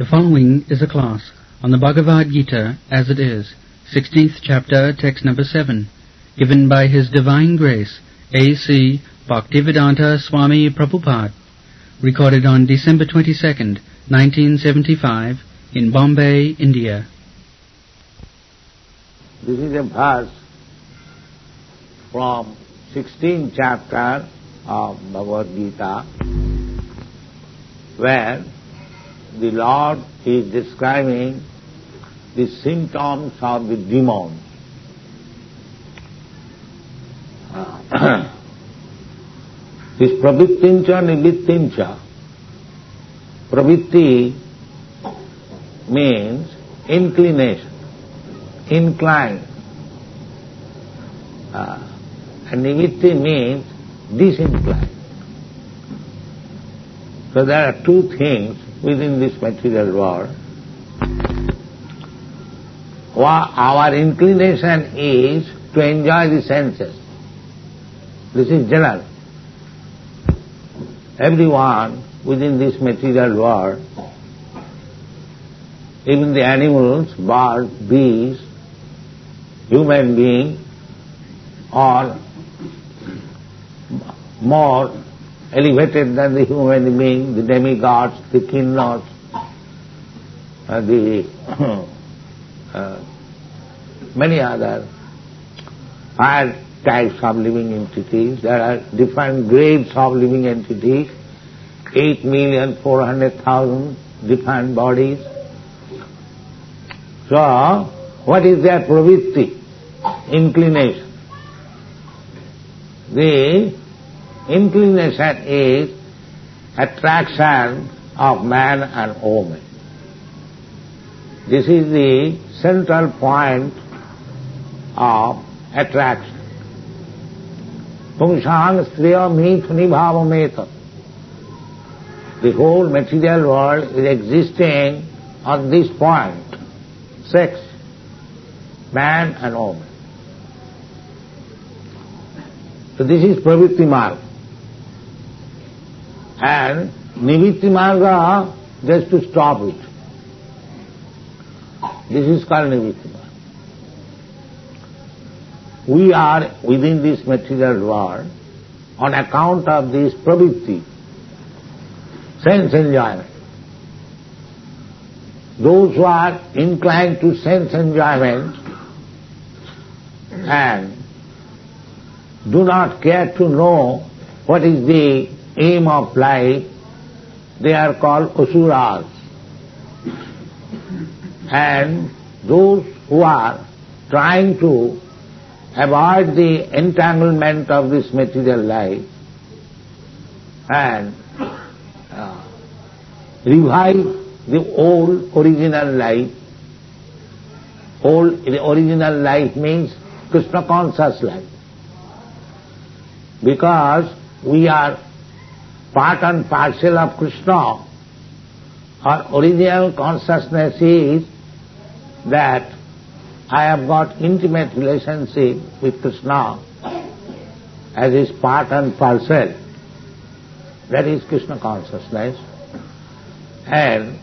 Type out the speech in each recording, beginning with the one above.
The following is a class on the Bhagavad Gita as it is, 16th chapter, text number 7, given by His Divine Grace, A.C. Bhaktivedanta Swami Prabhupada, recorded on December 22nd, 1975, in Bombay, India. This is a verse from 16th chapter of Bhagavad Gita, where the Lord is describing the symptoms of the demon. This pravittincha nivittincha. Pravitti means inclination, incline. And nivitti means disinclined. So there are two things within this material world. Our inclination is to enjoy the senses. This is general. Everyone within this material world, even the animals, birds, bees, human beings, are more elevated than the human being, the demigods, the kinnots, many other higher types of living entities. There are different grades of living entities, 8,400,000 different bodies. So, what is their pravitti? Inclination. The inclination is attraction of man and woman. This is the central point of attraction. Pumsang striya mithuni bhavameta. The whole material world is existing on this point. Sex, man and woman. So this is pravitti marga. And nivitti marga, just to stop it. This is called nivitti marga. We are within this material world on account of this pravitti, sense enjoyment. Those who are inclined to sense enjoyment and do not care to know what is the aim of life, they are called asuras. And those who are trying to avoid the entanglement of this material life and revive the old original life. The original life means Krishna conscious life. Because we are part and parcel of Krishna, our original consciousness is that I have got intimate relationship with Krishna as his part and parcel. That is Krishna consciousness. And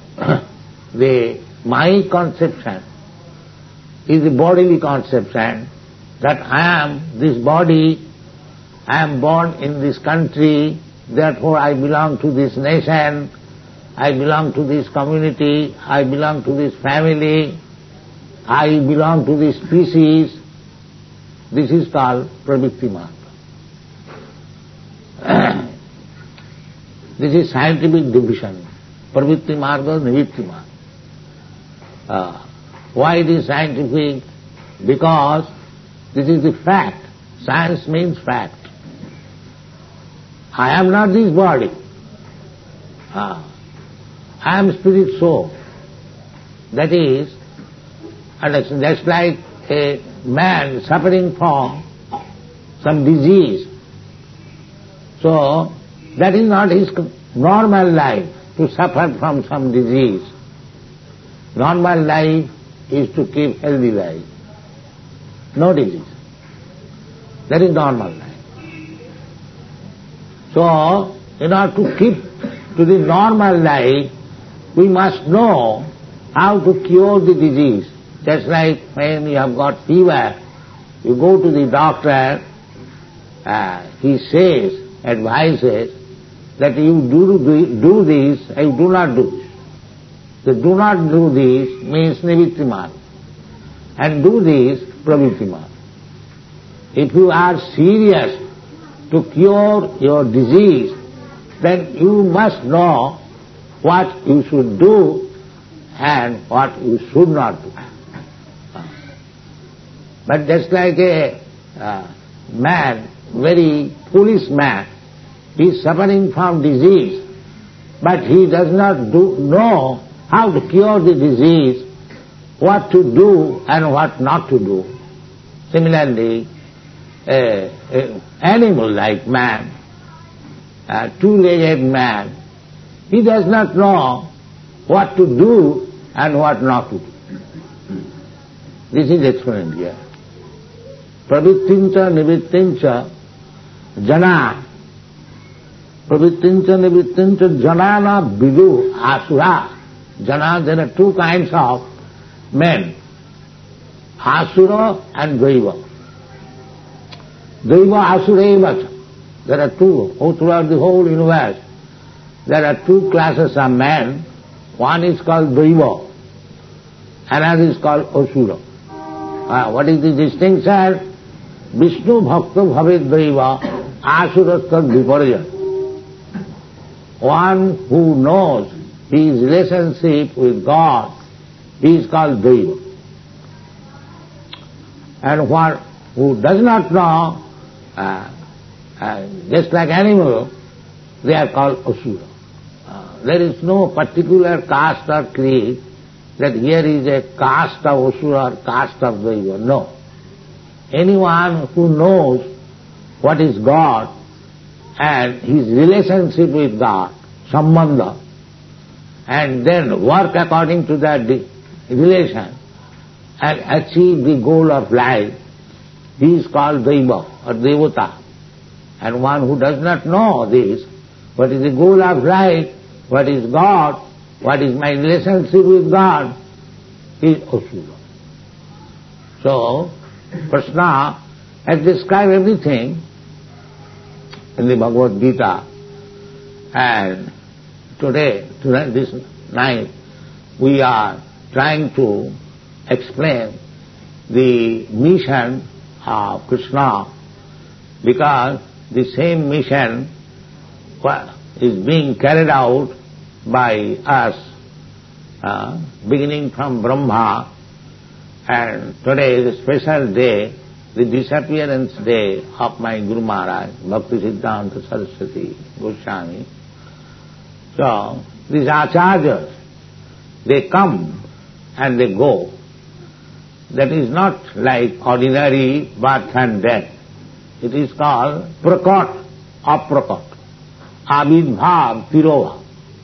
my conception is the bodily conception that I am this body, I am born in this country, therefore I belong to this nation, I belong to this community, I belong to this family, I belong to this species. This is called pravitti marga. This is scientific division. Pravitti marga, nivitti marga. Why it is scientific? Because this is the fact. Science means fact. I am not this body. I am spirit soul. That is, and that's like a man suffering from some disease. So, that is not his normal life, to suffer from some disease. Normal life is to keep healthy life. No disease. That is normal life. So, in order to keep to the normal life, we must know how to cure the disease. Just like when you have got fever, you go to the doctor, he says, advises that you do this, you do not do this. The do not do this means nivrittiman, and do this pravrittiman. If you are serious to cure your disease, then you must know what you should do and what you should not do. But just like a man, very foolish man, he is suffering from disease, but he does not know how to cure the disease, what to do and what not to do. Similarly, an animal like man, a two-legged man, he does not know what to do and what not to do. This is explained here. Pravrittincha nivrittincha jana. Pravrittincha nivrittincha janana vidu asura. Jana, there are two kinds of men, asura and daiva. Daiva asura evacha. There are two, throughout the whole universe. There are two classes of men. One is called daiva, another is called asura. What is the distinction? Vishnu bhakta bhavet daiva, asura tad viparya. One who knows his relationship with God, he is called daiva. And one who does not know, just like animal, they are called asura. There is no particular caste or creed that here is a caste of asura or caste of daiva. No. Anyone who knows what is God and his relationship with God, sambandha, and then work according to that relation and achieve the goal of life, he is called daiva or devata. And one who does not know this, what is the goal of life, what is God, what is my relationship with God, is asura. So, Krishna has described everything in the Bhagavad Gita, and today, this night, we are trying to explain the mission of Krishna, because the same mission is being carried out by us, beginning from Brahma, and today is a special day, the disappearance day of my Guru Maharaj, Bhakti Siddhanta Saraswati Goswami. So, these acharyas, they come and they go. That is not like ordinary birth and death. It is called prakot, aprakot, abhidbhav, tirova.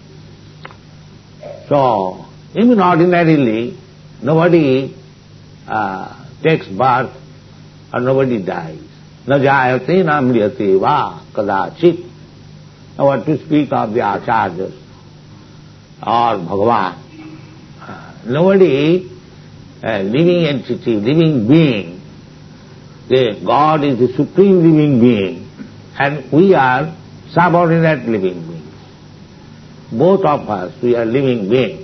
So, even ordinarily, nobody takes birth or nobody dies. Na jayate na mriyate va kadachit. Now what to speak of the acharyas or Bhagavan. Nobody, living entity, living being, God is the supreme living being, and we are subordinate living beings. Both of us, we are living beings.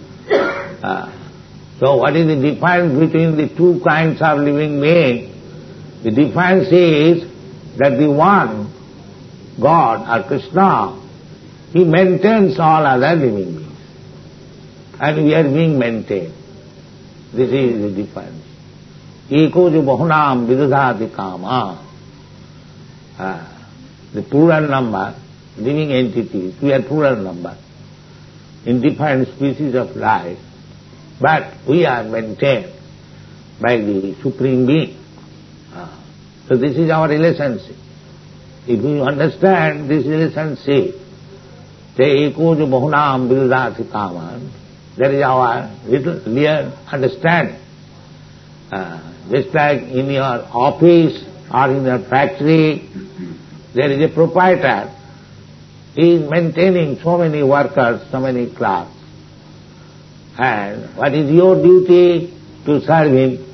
So what is the difference between the two kinds of living beings? The difference is that the one, God or Krishna, he maintains all other living beings. And we are being maintained. This is the difference. Eko jo bahunam vidadhati kama. The plural number, living entities, we are plural number in different species of life, but we are maintained by the Supreme Being. So this is our relationship. If you understand this relationship, say eko jo bahunam vidadhati kama, that is our little clear understanding. Just like in your office or in your factory, there is a proprietor. He is maintaining so many workers, so many clerks. and what is your duty to serve him.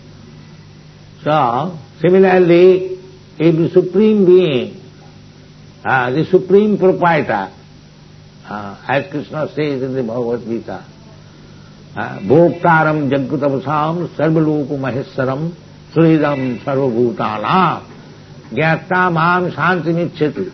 So, similarly, if the Supreme Being, the Supreme Proprietor, as Krishna says in the Bhagavad Gita, Bhoktaram Jaggutabasam Sarvaluku Maheswaram Suridam Sarvabhutanam Gyata Mam Shantimicchati.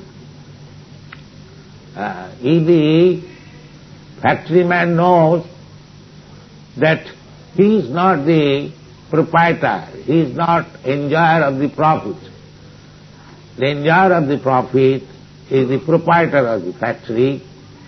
If the factory man knows that he is not the proprietor, he is not enjoyer of the profit. The enjoyer of the profit is the proprietor of the factory,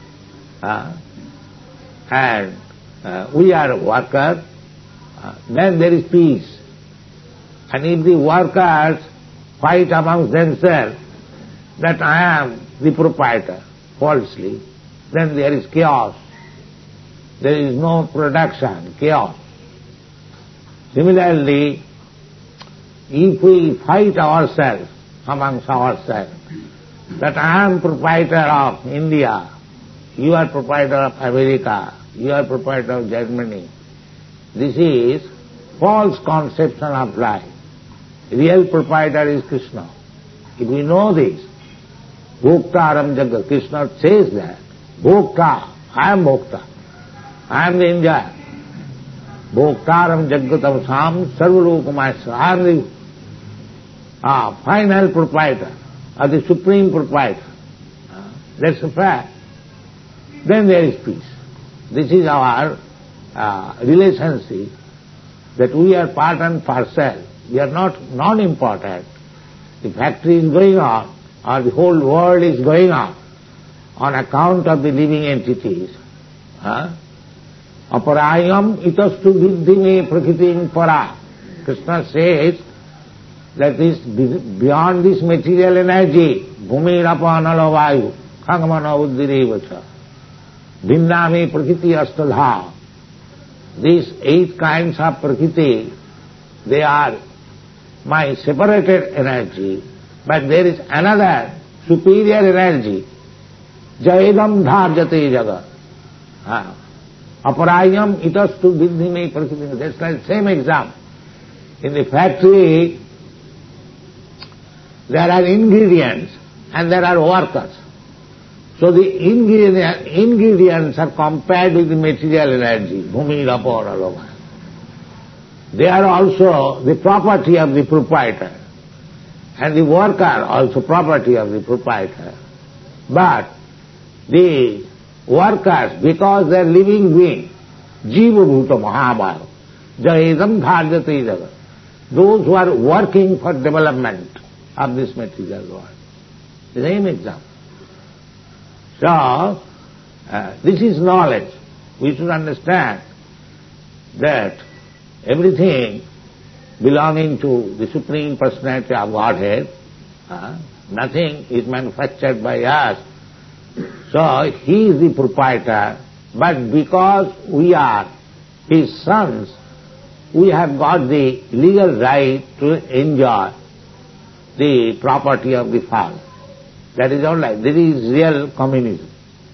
and we are workers, then there is peace. And if the workers fight amongst themselves that I am the proprietor, falsely, then there is chaos. There is no production, chaos. Similarly, if we fight ourselves amongst ourselves, that I am proprietor of India, you are proprietor of America, you are proprietor of Germany, this is false conception of life. Real proprietor is Krishna. If we know this, Bhoktaram Jagat, Krishna says that, Bhokta, I am Bhokta, I am the enjoyer. Bhoktaram Jaggatam Sam Sarvalukamasa, I am the final proprietor, or the supreme proprietor. That's a fact. Then there is peace. This is our relationship, that we are part and parcel. We are not non-important. The factory is going on, or the whole world is going on account of the living entities. Aparayam itastu viddhi me prakritim para. Krishna says that this beyond this material energy, bhumi rapa nala vayu, khangamana uddhirevacha, bhinnami prakriti astadha. These 8 kinds of prakriti, they are my separated energy, but there is another superior energy, jaedam dharjate jagat. Aparayam itastu viddhi me prakriti. That's like same example. In the factory, there are ingredients and there are workers. So the ingredients are compared with the material energy, bhumi, rapa, nalova. They are also the property of the proprietor, and the worker also property of the proprietor. But the workers, because they are living beings, jiva bhuta mahabhava, jaedam dharjate jagat, those who are working for development of this material world. The same example. So, this is knowledge. We should understand that everything belonging to the Supreme Personality of Godhead, nothing is manufactured by us. So, He is the proprietor, but because we are His sons, we have got the legal right to enjoy the property of the Father. That is all right. This is real communism.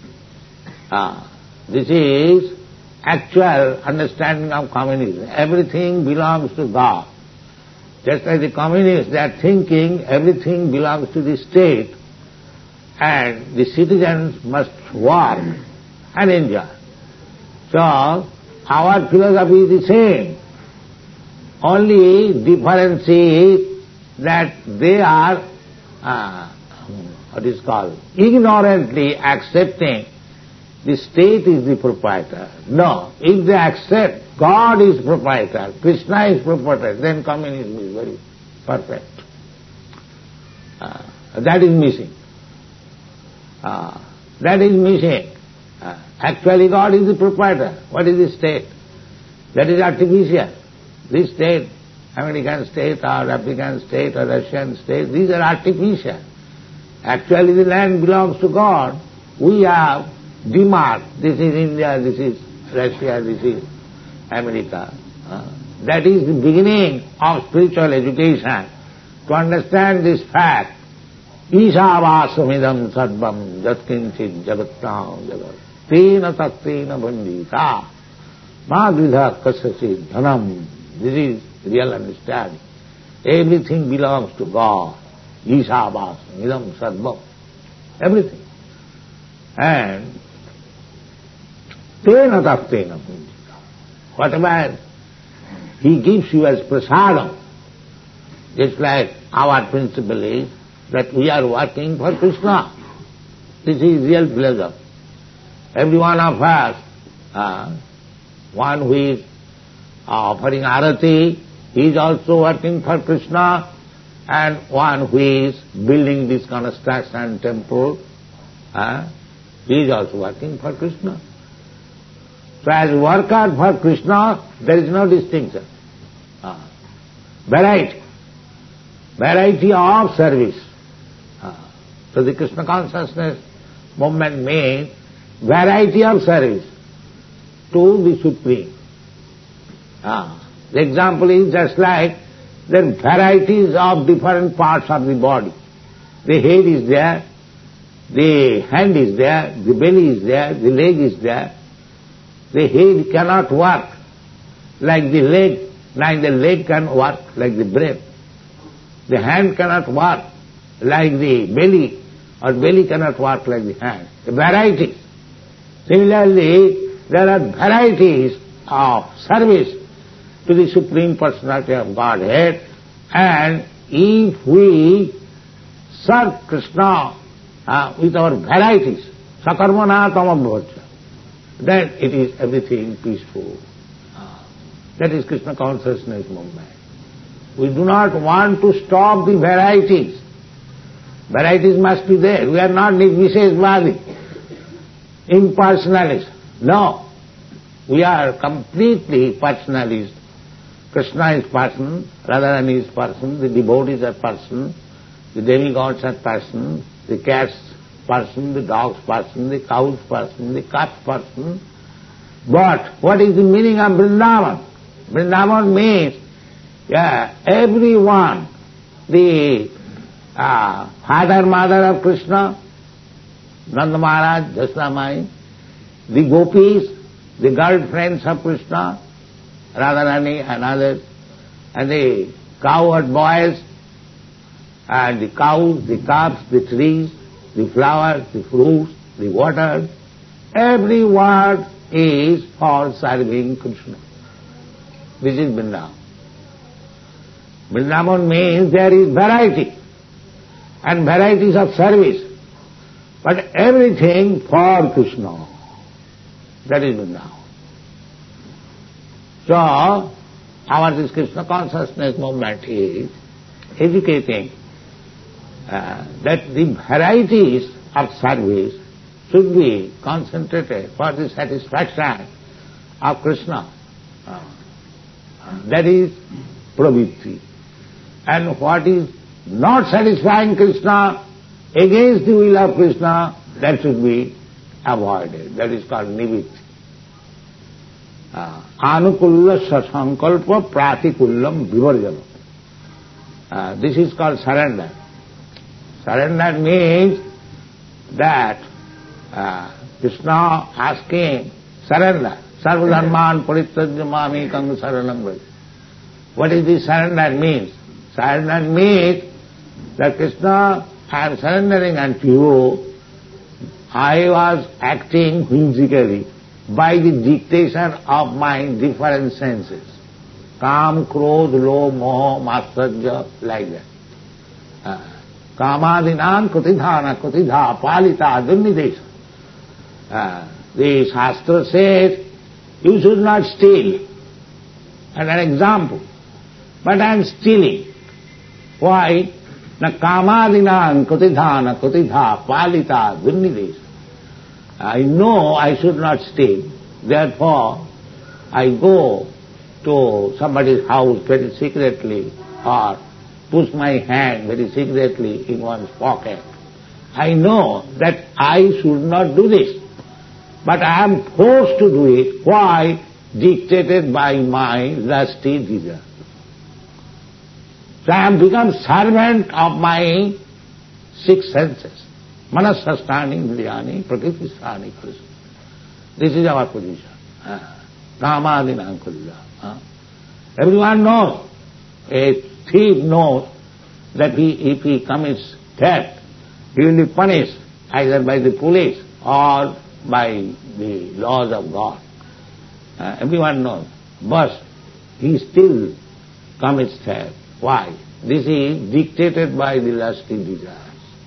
This is actual understanding of communism. Everything belongs to God. Just like the communists, they are thinking everything belongs to the state and the citizens must work and enjoy. So, our philosophy is the same. Only difference is that they are ignorantly accepting the state is the proprietor. No, if they accept God is proprietor, Krishna is proprietor, then communism is very perfect. That is missing. That is missing. Actually God is the proprietor. What is the state? That is artificial. This state, American state or African state or Russian state, these are artificial. Actually the land belongs to God. We have demarked, this is India, this is Russia, this is America. That is the beginning of spiritual education. To understand this fact, Ishavāsamidam sarvam jatkinchit jagattam jagat tena tattena bandhita Magridha kasasi dhanam. This is real understanding. Everything belongs to God. Ishabhas, idam sarvam. Everything. And tena tattena punjika. Whatever He gives you as prasadam, just like our principle is that we are working for Krishna. This is real pleasure. Every one of us, one who is offering arati, he is also working for Krishna, and one who is building this construction temple, he is also working for Krishna. So as worker for Krishna, there is no distinction. Variety of service. So the Krishna consciousness movement means variety of service to the Supreme. The example is just like there are varieties of different parts of the body. The head is there, the hand is there, the belly is there, the leg is there. The head cannot work like the leg, neither leg can work like the brain. The hand cannot work like the belly, or belly cannot work like the hand. The varieties. Similarly, there are varieties of service to the Supreme Personality of Godhead, and if we serve Krishna with our varieties, sakarmana tamabhavacha, then it is everything peaceful. That is Krishna consciousness movement. We do not want to stop the varieties. Varieties must be there. We are not Nirvisheshvadi, impersonalist. No. We are completely personalist. Krishna is person, Radharani is person, the devotees are person, the demigods are person, the cat's person, the dog's person, the cow's person, the cat's person. But what is the meaning of Vrindavan? Vrindavan means everyone, the father, mother of Krishna, Nanda Maharaj, Jasna Mai, the gopis, the girlfriends of Krishna, Radharani and others, and the cowherd boys, and the cows, the calves, the trees, the flowers, the fruits, the water, every word is for serving Krishna. This is Vrindavan. Vrindavan means there is variety, and varieties of service, but everything for Krishna. That is Vrindavan. So, our this Krishna consciousness movement is educating that the varieties of service should be concentrated for the satisfaction of Krishna. That is pravritti. And what is not satisfying Krishna, against the will of Krishna, that should be avoided. That is called nivitti. Anukulla sasankalpa pratikullam vivarjana. This is called surrender. Surrender means that Krishna asking surrender. Sarvadharman parityajya mamekam saranam vraja. What is this surrender means? Surrender means that Krishna, I am surrendering unto you. I was acting whimsically by the dictation of my different senses. Kam, krodh, lobh, moha, matsarya, like that. Kamadinam kutidhana kutidha palita dunnidesha. The Shastra says, you should not steal. And an example. But I am stealing. Why? Na kamadinam kutidhana kutidha palita dunnidesha. I know I should not steal. Therefore, I go to somebody's house very secretly, or push my hand very secretly in one's pocket. I know that I should not do this, but I am forced to do it. Why? Dictated by my lusty desire. So I have become servant of my six senses. Manasastani, Indriyani, Prakriti-sthani, Krishna. This is our position. kamadinam kalya. Everyone knows, a thief knows that if he commits theft, he will be punished either by the police or by the laws of God. Everyone knows. But he still commits theft. Why? This is dictated by the lusty desires.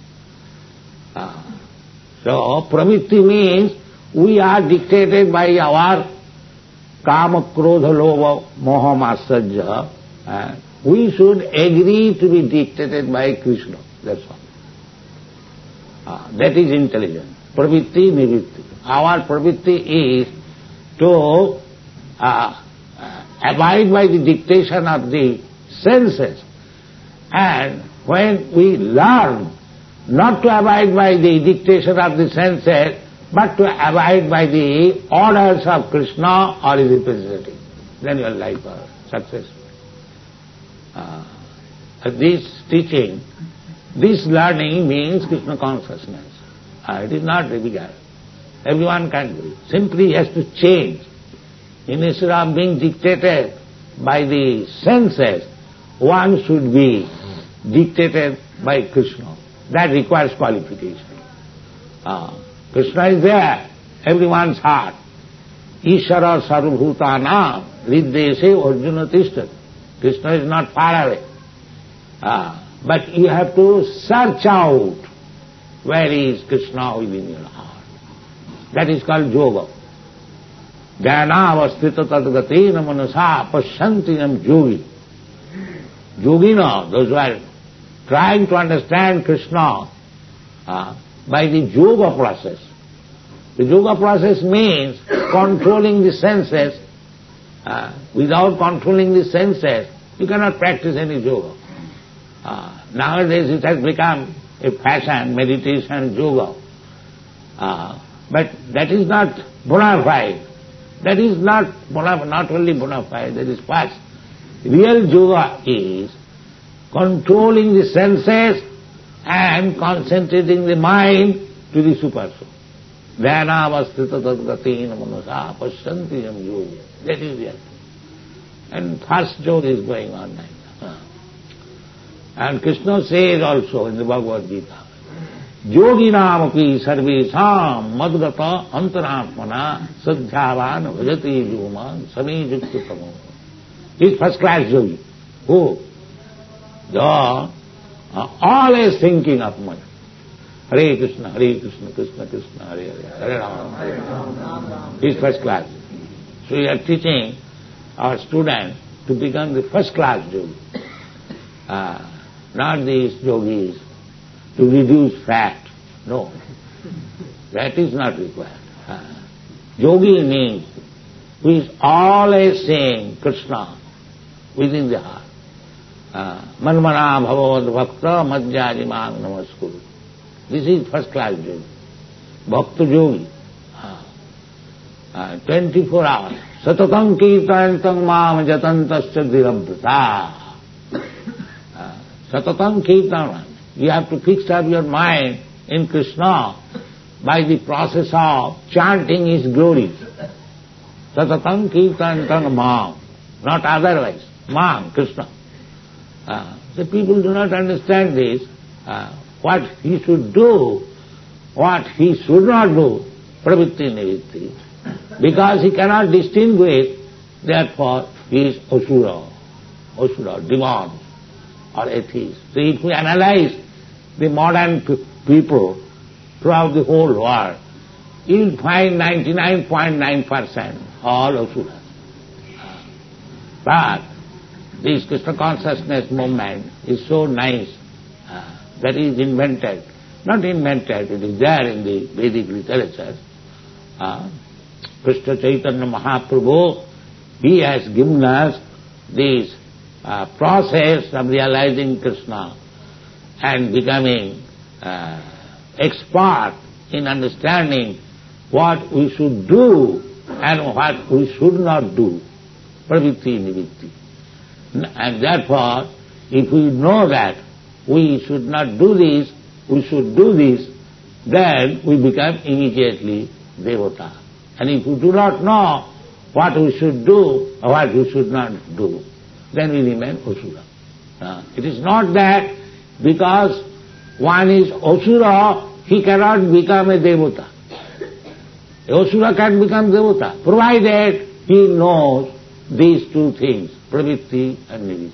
So, pravritti means we are dictated by our kama, krodha, lobha, moha, matsarya. We should agree to be dictated by Krishna. That's all. That is intelligence. Pravritti, nivritti. Our pravritti is to abide by the dictation of the senses. And when we learn not to abide by the dictation of the senses, but to abide by the orders of Krishna or his representative, then your life is successful. This teaching, this learning means Krishna consciousness. It is not difficult. Everyone can do it. Simply he has to change. Instead of being dictated by the senses, one should be dictated by Krishna. That requires qualification. Krishna is there, everyone's heart. Ishara sarvabhutanam riddeshe arjuna tishtat. Krishna is not far away. But you have to search out where is Krishna within your heart. That is called yoga. Jnanavastita tadgatena manasa pasyantiyam yogi. Yogina, those who are trying to understand Krishna by the yoga process. The yoga process means controlling the senses. Without controlling the senses, you cannot practice any yoga. Nowadays it has become a fashion, meditation, yoga. But that is not bona fide. That is not only bona fide, that is false. Real yoga is controlling the senses and concentrating the mind to the supersoul. Dhyana-avastita tadgatina manasa pasyantiyam yogi. That is real. And first yoga is going on like that. And Krishna says also in the Bhagavad Gita, Yoginam api sarvesham madgata antaratmana sadhyavan bhajati yuman sami yukta tamo. He is first class yogi. Who? Always thinking of money. Hare Krishna, Krishna Krishna, Hare Hare, Hare Rama. He is first class. So we are teaching our students to become the first class yogi. Not these yogis to reduce fat. No. That is not required. Yogi means who is always saying Krishna within the heart. Manmana bhavavad bhakta madhyajimang namaskuru. This is first class yogi. Bhakta yogi. 24 hours. Satatam kirtantam mam jatantasya dhirabhrata. Satatam kirtanam. You have to fix up your mind in Krishna by the process of chanting His glories. Satatam kirtantam mam. Not otherwise. Mam, Krishna. The people do not understand this. What he should do, what he should not do, pravritti nivritti. Because he cannot distinguish, therefore he is asura, demon, or atheist. So if we analyze the modern people throughout the whole world, you will find 99.9% all asura. But this Krishna consciousness movement is so nice that is invented. Not invented, it is there in the Vedic literature. Krishna Chaitanya Mahaprabhu, he has given us this process of realizing Krishna and becoming expert in understanding what we should do and what we should not do. Pravritti nivritti. And therefore, if we know that we should not do this, we should do this, then we become immediately devata. And if we do not know what we should do or what we should not do, then we remain Asura. It is not that because one is Asura, he cannot become a Devata. Asura can become Devata, provided he knows these two things, pravritti and nivitti.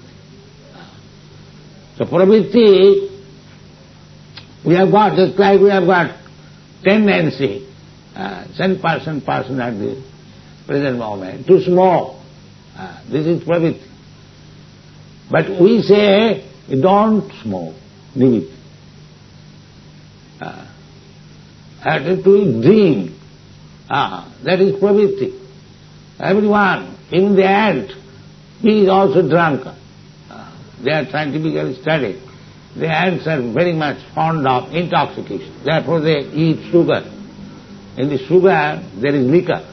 So pravritti, we have got, just like we have got tendency, some person at the present moment, to smoke. This is pravritti. But we say, don't smoke, nivitti. To drink, that is pravritti. Everyone, even the ant, he is also drunk. They are scientifically studied. The ants are very much fond of intoxication. Therefore they eat sugar. In the sugar there is liquor.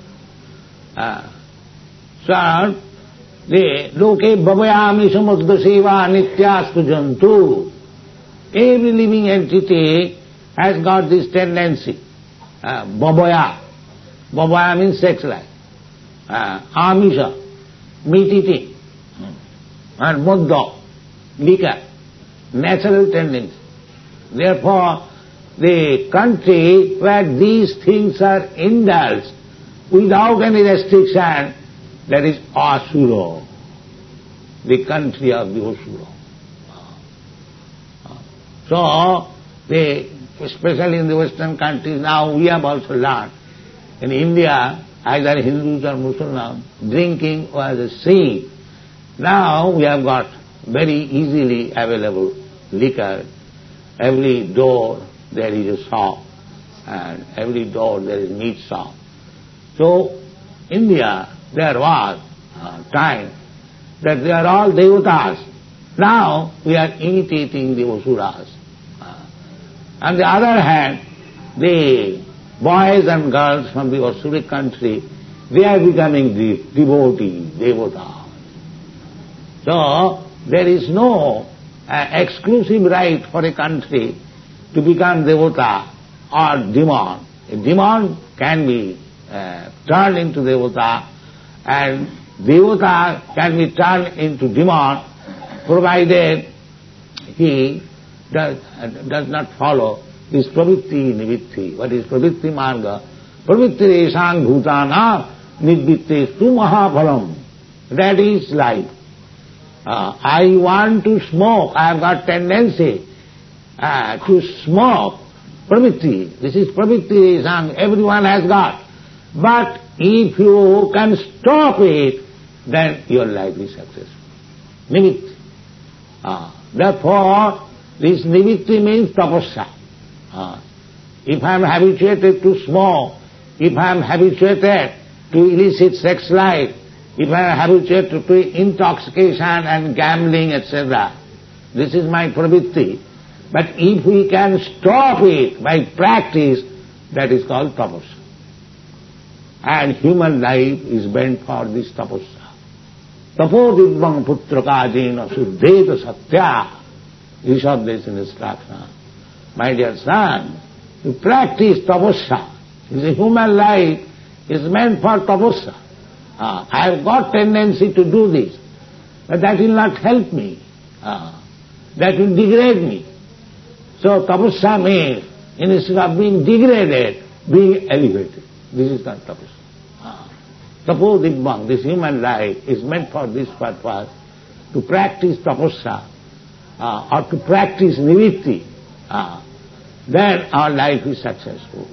So, the loke bhavayami samudgaseva nityastu jantu. Every living entity has got this tendency. Bhavaya. Bhavaya means sex life. Amisha, meat eating. And mudda, liquor. Natural tendency. Therefore, the country where these things are indulged without any restriction, that is Asura, the country of the Asura. So, especially in the Western countries, now we have also learned. In India, either Hindus or Muslims, drinking was a sin. Now we have got very easily available liquor. Every door there is a shop, and every door there is meat shop. So, India, there was a time that they are all devatas. Now we are imitating the asuras. On the other hand, the boys and girls from the asuric country, they are becoming devotees, devatas. So, there is no exclusive right for a country to become devata or demon. A demon can be turned into devata, and devata can be turned into demon, provided he does not follow this pravritti nivitti. What is pravritti marga? Pravritti resang bhutana nidvitte stu mahaphalam. That is life. I want to smoke. I have got tendency to smoke. Pravritti. This is pravritti resang. Everyone has got. But if you can stop it, then your life is successful. Nivitti. Therefore, this nivitti means tapasya. If I am habituated to smoke, if I am habituated to illicit sex life, if I am habituated to intoxication and gambling, etc., this is my pravritti. But if we can stop it by practice, that is called tapasya. And human life is meant for this tapasya. Tapo dibbang putrakajena suddheta satya. Rishabde's instruction. My dear son, to practice tapasya. The human life is meant for tapasya. I have got tendency to do this, but that will not help me. That will degrade me. So tapasya means, instead of being degraded, being elevated. This is not tapasya. Tapo dibbang, this human life is meant for this purpose, to practice tapasya, or to practice nivitti. Then our life is successful.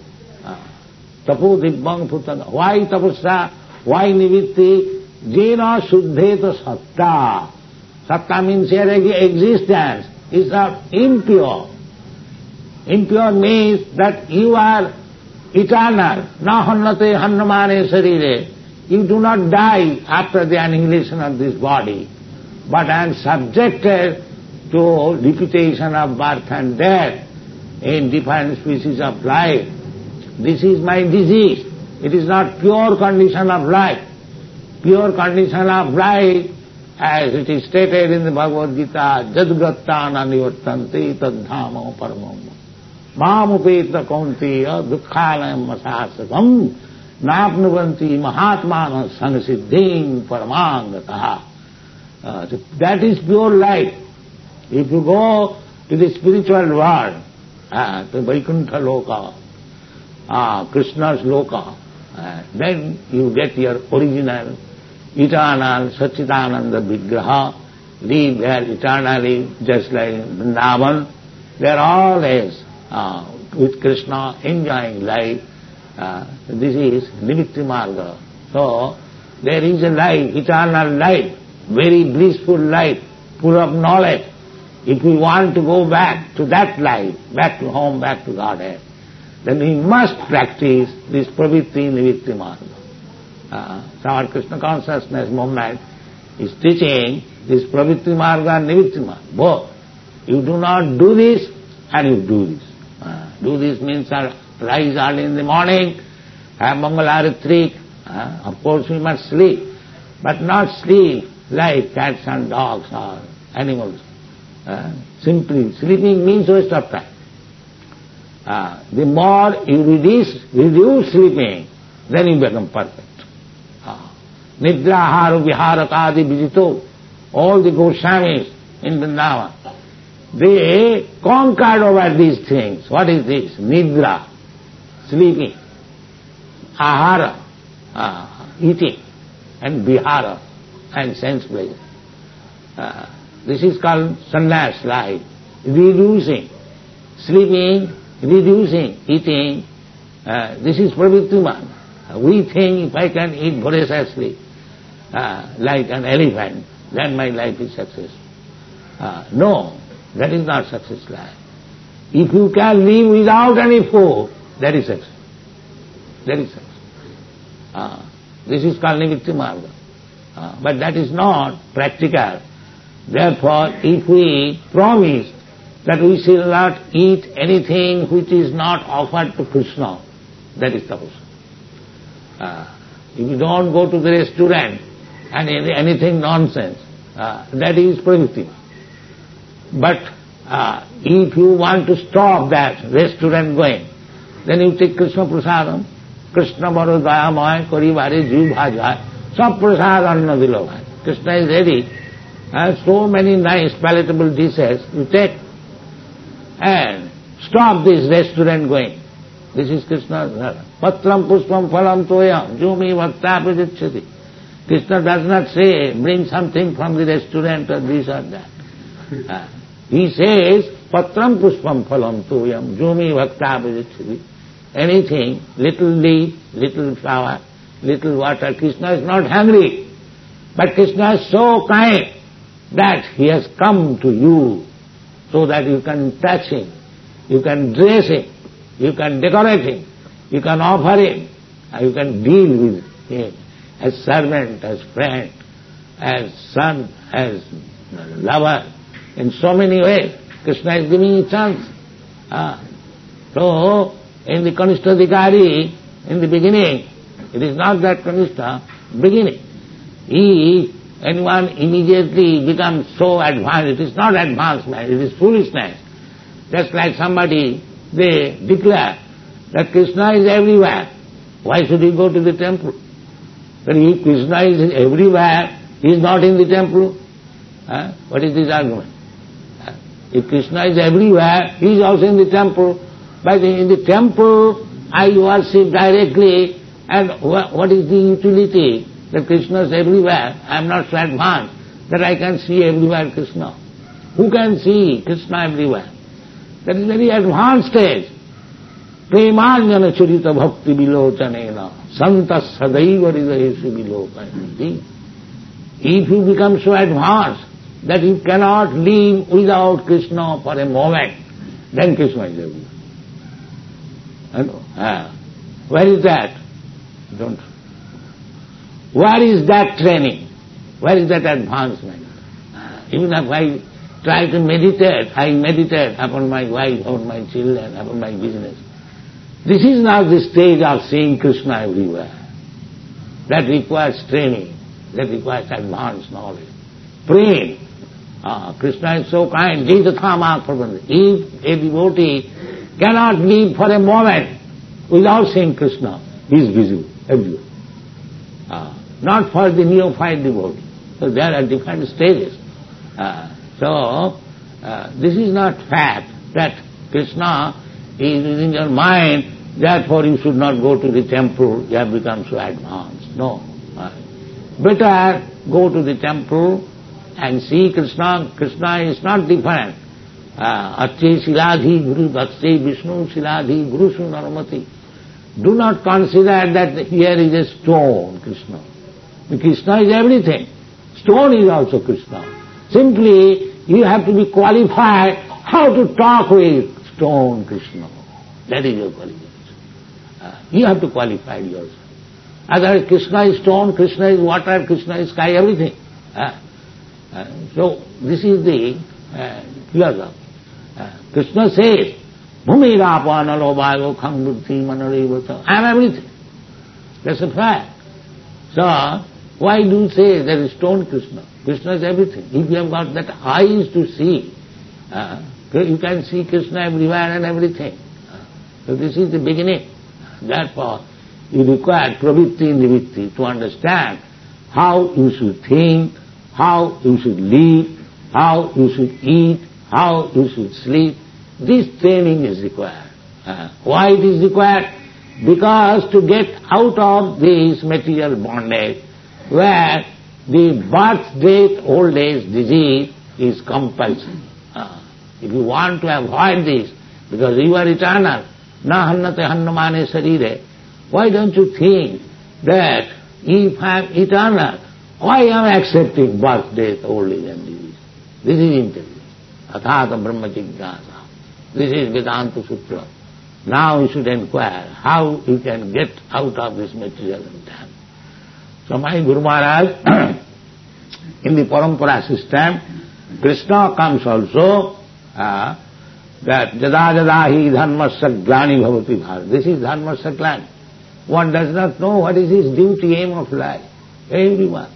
Tapo dibbang putana. Why tapasya? Why nivitti? Jena suddheta satta. Satta means here existence is impure. Impure means that you are eternal. Na hannate hannamane sarire. You do not die after the annihilation of this body, but I am subjected to repetition of birth and death in different species of life. This is my disease. It is not pure condition of life. Pure condition of life, as it is stated in the Bhagavad Gita, jadgrattana nivartanti tadhama paramam. Mamupeta kaunteya dukkhalayam asasakam Napnuvanti mahatmana sanghasiddhing paramangataha. That is pure life. If you go to the spiritual world, to Vaikuntha Loka, Krishna's Loka, then you get your original, eternal Satchitananda Vigraha, live there eternally, just like Vrindavan. They are always with Krishna, enjoying life. This is Nivritti Marga. So, there is a life, eternal life, very blissful life, full of knowledge. If we want to go back to that life, back to home, back to Godhead, then we must practice this Pravritti Nivritti Marga. So our Krishna consciousness movement is teaching this Pravritti Marga and Nivritti Marga, both. You do not do this and you do this. Do this means rise early in the morning, have Mangalarati. Of course we must sleep, but not sleep like cats and dogs or animals. Simply sleeping means waste of time. The more you reduce sleeping, then you become perfect. Nidra haru viharakadi vijito, all the Goswamis in Vrindavan, they conquered over these things. What is this? Nidra, sleeping, ahara, eating, and vihara, and sense pleasure. This is called sannyas life, reducing, sleeping, reducing, eating. This is pravritti marga. We think if I can eat voraciously, like an elephant, then my life is successful. No, that is not success life. If you can live without any food, that is success. That is success. This is called Nivritti Marga. But that is not practical. Therefore, if we promise that we shall not eat anything which is not offered to Krishna, that is tapasya. If you don't go to the restaurant and anything nonsense, that is pravritti. But if you want to stop that restaurant going, then you take Krishna prasadam, Krishna baro dayamaya kari bhare jiv bhajaya, sab prasad anna dilo bhai. Krishna is ready. So many nice palatable dishes you take and stop this restaurant going. This is Krishna's dharma. Patram pushpam phalam toyam jumi bhakta pradichyati. Krishna does not say, bring something from the restaurant or this or that. He says, patram pushpam phalam toyam jumi bhakta pradichyati. Anything, little leaf, little flower, little water. Krishna is not hungry. But Krishna is so kind that he has come to you so that you can touch him, you can dress him, you can decorate him, you can offer him, you can deal with him as servant, as friend, as son, as lover. In so many ways, Krishna is giving you chance. So, in the Kanishtadhikari, in the beginning, it is not that Kanishta, beginning. If anyone immediately becomes so advanced, it is not advancement, it is foolishness. Just like somebody, they declare that Krishna is everywhere. Why should he go to the temple? But if Krishna is everywhere, he is not in the temple. What is this argument? If Krishna is everywhere, he is also in the temple. But in the temple, I worship directly, and what is the utility? That Krishna is everywhere. I am not so advanced that I can see everywhere Krishna. Who can see Krishna everywhere? That is very advanced stage. Premanjana charita bhakti vilochanena santas sadaiva hridayeshu vilokanti. If you become so advanced that you cannot live without Krishna for a moment, then Krishna is everywhere. Where is that? Don't. Where is that training? Where is that advancement? Even if I try to meditate, I meditate upon my wife, upon my children, upon my business. This is not the stage of seeing Krishna everywhere. That requires training, that requires advanced knowledge. Praying. Krishna is so kind. If a devotee cannot live for a moment without seeing Krishna, he is busy everywhere. Not for the neophyte devotee. So there are different stages. This is not fact that Krishna is in your mind, therefore you should not go to the temple, you have become so advanced. No. Better go to the temple and see Krishna. Krishna is not different. Atche Siladhi Guru Dakshe Vishnu Siladhi Guru Sunarmati. Do not consider that here is a stone, Krishna. Krishna is everything. Stone is also Krishna. Simply, you have to be qualified how to talk with stone Krishna. That is your qualification. You have to qualify yourself. Otherwise, Krishna is stone, Krishna is water, Krishna is sky, everything. So, this is the philosophy. Krishna says, Bhumira Panalo Bhago Kham Buddhi Manarevata. I am everything. That's a fact. So, why do you say there is stone Krishna? Krishna is everything. If you have got that eyes to see, you can see Krishna everywhere and everything. So this is the beginning. Therefore, you require pravritti nivritti to understand how you should think, how you should live, how you should eat, how you should sleep. This training is required. Why it is required? Because to get out of this material bondage, where the birth, death, old age, disease is compulsory. If you want to avoid this, because you are eternal, na hannate hannamane sarire, why don't you think that if I am eternal, why am I accepting birth, death, old age and disease? This is intelligence. Athata brahma jignasa. This is Vedanta Sutra. Now you should inquire how you can get out of this material environment. So my Guru Maharaj, in the Parampara system, Krishna comes also, that jada jada hi dharmasya glani bhavati bhar. This is dharmasya glani. One does not know what is his duty, aim of life. Everyone.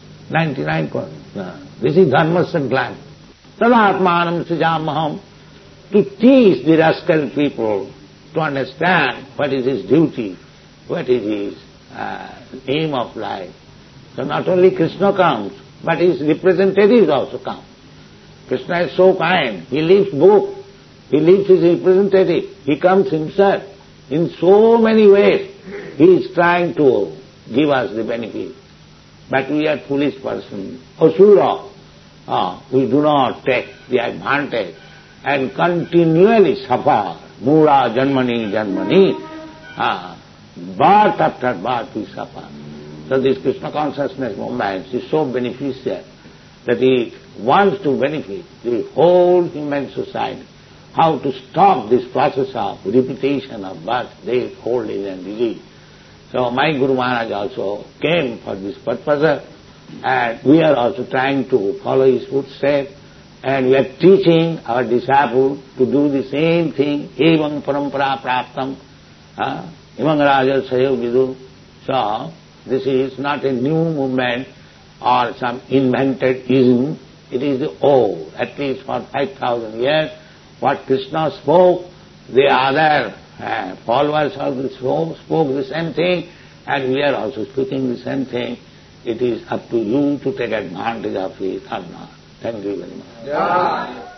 99%. This is dharmasya glani. Tadatmanam sijamaham. To teach the rascal people to understand what is his duty, what is his aim of life. So not only Krishna comes, but his representatives also come. Krishna is so kind. He leaves book. He leaves his representative. He comes himself. In so many ways, he is trying to give us the benefit. But we are foolish persons. Asura. We do not take the advantage and continually suffer. Mura janmani janmani. Birth after birth we suffer. So this Krishna consciousness movement is so beneficial that it wants to benefit the whole human society. How to stop this process of repetition of birth, death, old age and disease. So my Guru Maharaj also came for this purpose, and we are also trying to follow his footsteps, and we are teaching our disciples to do the same thing. Evam parampara praptam, imam raja sayo vidu. So this is not a new movement or some invented ism. It is the old, at least for 5,000 years. What Krishna spoke, the other followers also spoke the same thing, and we are also speaking the same thing. It is up to you to take advantage of it or not. Thank you very much.